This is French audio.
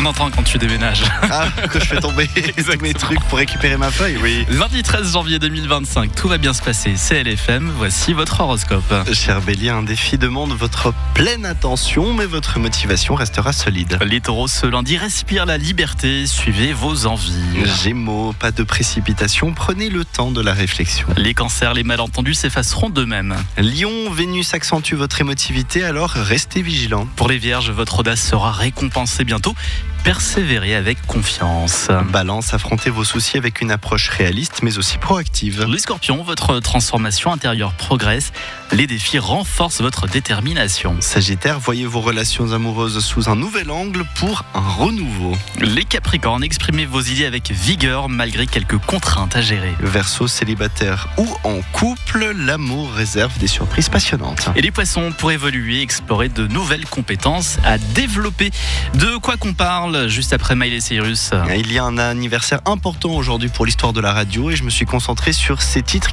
On entend quand tu déménages. Ah, que je fais tomber tous mes trucs pour récupérer ma feuille, oui. Lundi 13 janvier 2025, tout va bien se passer. C'est LFM, voici votre horoscope. Cher Bélier, un défi demande votre pleine attention, mais votre motivation restera solide. Les taureaux, ce lundi, respirent la liberté, suivez vos envies. Gémeaux, pas de précipitation, prenez le temps de la réflexion. Les cancers, les malentendus s'effaceront d'eux-mêmes. Lion, Vénus accentue votre émotivité, alors restez vigilant. Pour les vierges, votre audace sera récompensée bientôt. Persévérez avec confiance. Balance, affrontez vos soucis avec une approche réaliste, mais aussi proactive. Les scorpions, votre transformation intérieure progresse. Les défis renforcent votre détermination. Sagittaire, voyez vos relations amoureuses sous un nouvel angle pour un renouveau. Les capricornes, exprimez vos idées avec vigueur malgré quelques contraintes à gérer. Verseau, célibataire ou en couple, l'amour réserve des surprises passionnantes. Et les poissons, pour évoluer, explorer de nouvelles compétences à développer. De quoi qu'on parle juste après Miley Cyrus. Il y a un anniversaire important aujourd'hui pour l'histoire de la radio et je me suis concentré sur ces titres